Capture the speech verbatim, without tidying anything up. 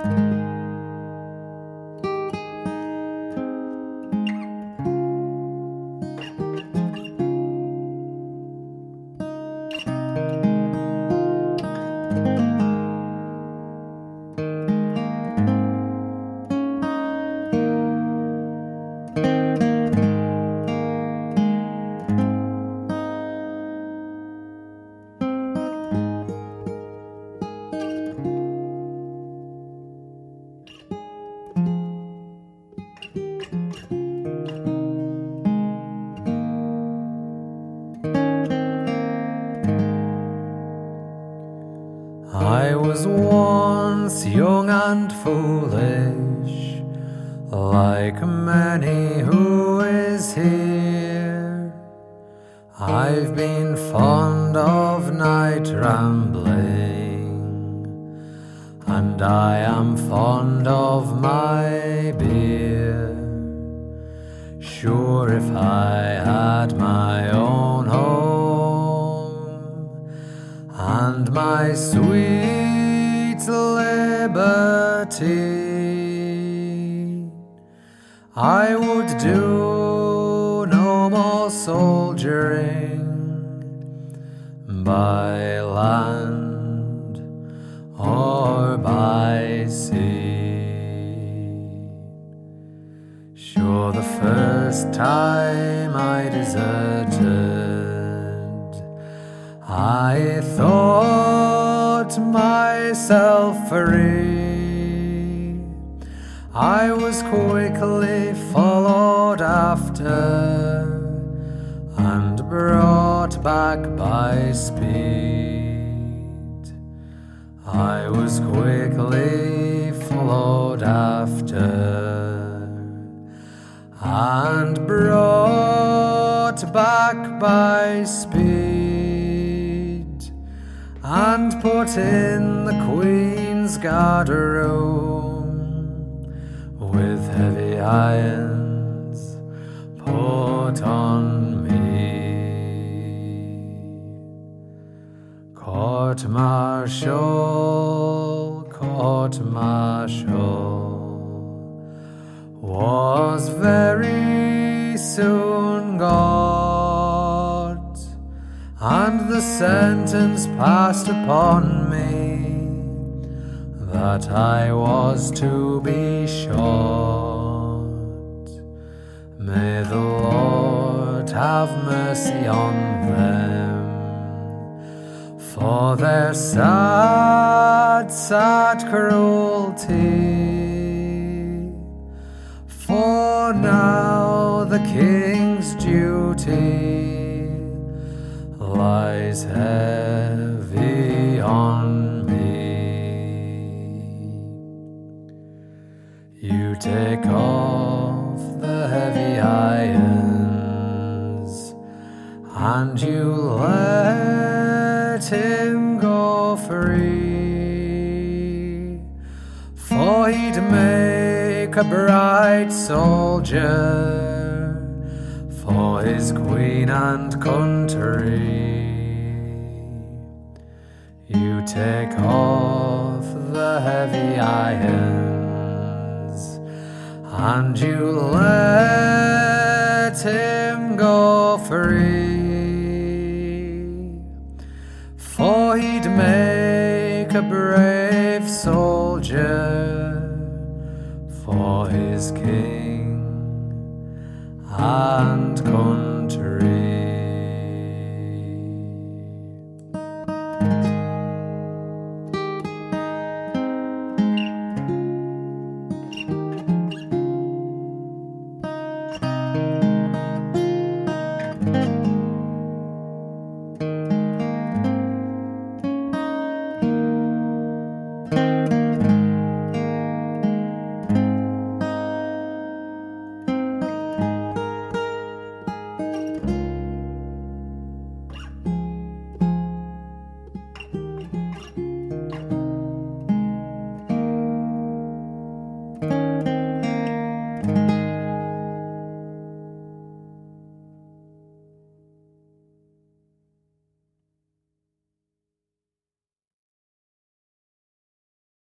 I was once young and foolish, like many who is here. I've been fond of night rambling, and I am fond of my beer. Sure, if I had my own home and my sweet liberty, I would do no more soldiering by land or by sea. Sure, the first time I deserted, I thought myself free. I was quickly followed after and brought back by speed. I was quickly followed after and brought back by speed, and put in the Queen's guard room with heavy irons put on me. Court-martial, court-martial was very soon got, and the sentence passed upon me that I was to be shot. May the Lord have mercy on them for their sad, sad cruelty. For now the King's duty lies heavy on me. You take off the heavy irons and you let him go free, for he'd make a bright soldier for his queen and country. You take off the heavy irons and you let him go free, for he'd make a brave soldier for his king and country.